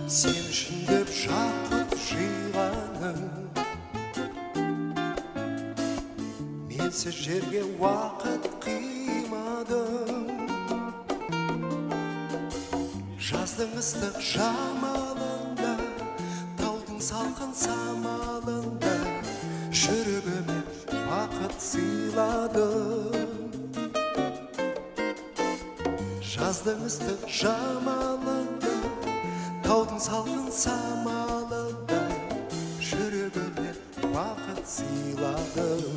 Сен үшін деп жақып жиғаным, менсіз жерге уақыт қимадым. Жаздың ыстық жамалында, таудың салқын самалында жүрегіме бақыт сыйладым. Жаздың ыстық жамалында, таудың салқын самалында жүрегіме бақыт сыйладым.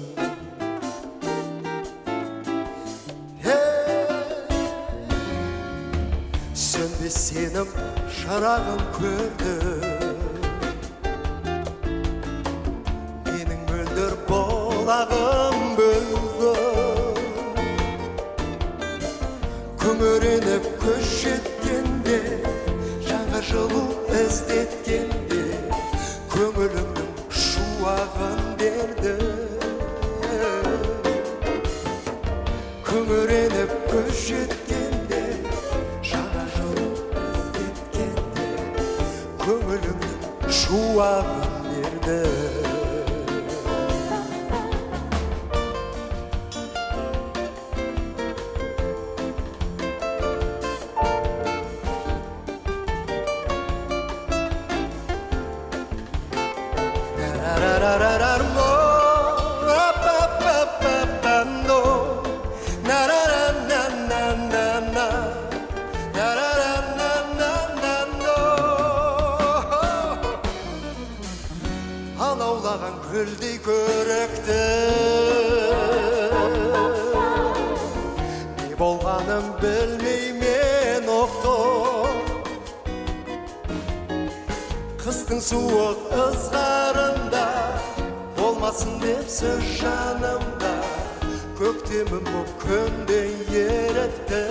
Сөнбес сенім шырағым көрді, менің мөлдір болағым бөлді. Күңіреніп көз жеткенде, жаңа жылу іздеткенде, көңілімнің шуағын берді. Күңіреніп көз жеткенде, жаңа жылу іздеткенде, көңілімнің шуағын берді. Алаулаған көлдей көрікті, не болғанын білмеймен оқтым. Қыстың суық ызғарында, болмасын деп сөз жанымда, көктемім боп күндей ерітті.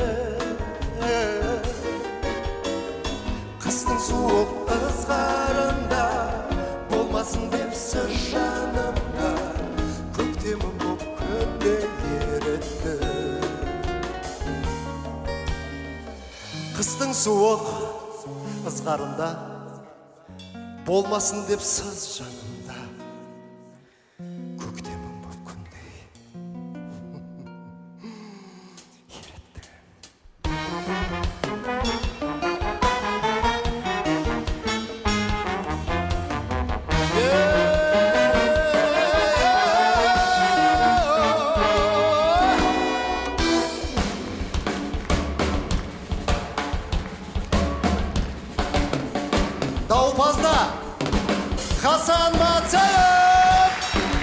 Қыстың суық ызғарында, болмасын деп сөз жанымда, көктемім боп күндей ерітті. Қыстың суық ызғарында, болмасын деп сөз жанымда, көктемім боп күндей ерітті. Дауылпазда Хасан Матаев!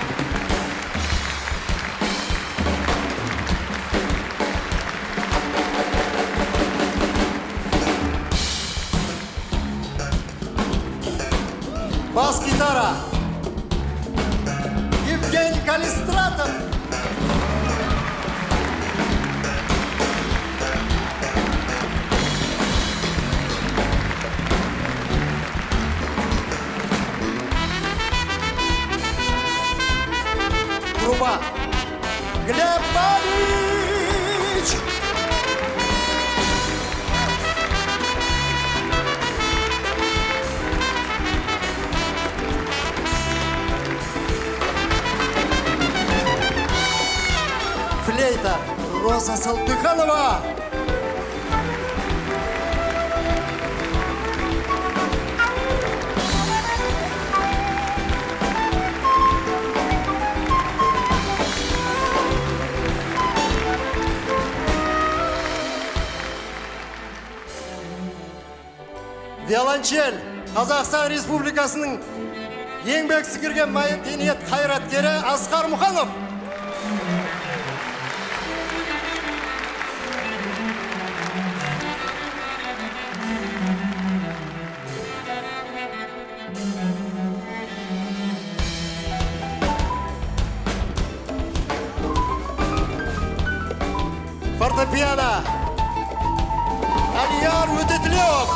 Бас-гитара Евгений Калистратов! Труба Глеб Павлович! Флейта Роза Салтыханова! Виолончель Қазақстан Республикасының еңбек сіңірген мәдениет қайраткері Асқар Мұханов. Фортепиано Алияр Өтетлев.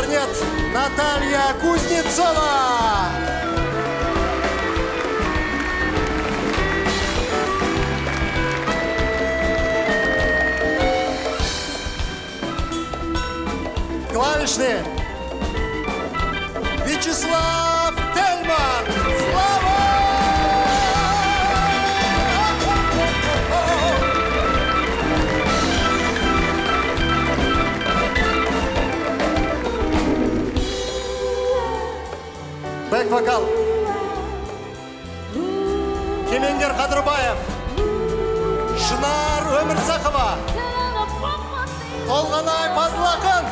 кларнет Наталья Кузнецова. Клавишный Вячеслав Тельман. Слава! Бэк-вокал Кемеңгер Қадырбаев, Шынар Өмірзақова, Толғанай Пазылақын.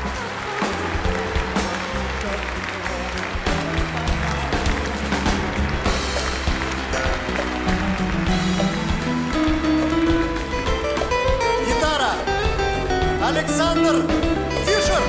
Гитара Александр Фишер.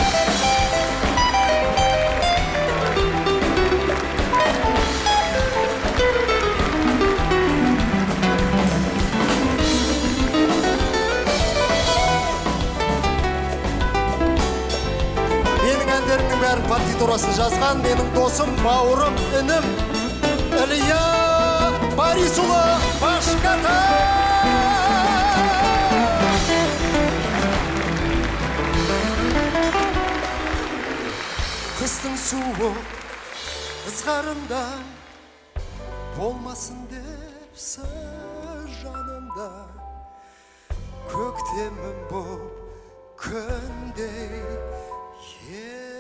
Бәрін партитурасын жазған менің досым, бауырым, інім Ілия Борисұлы Башқата. Қыстың суы ызғарында болмасын деп сыр жанымда, көктемім боп күндей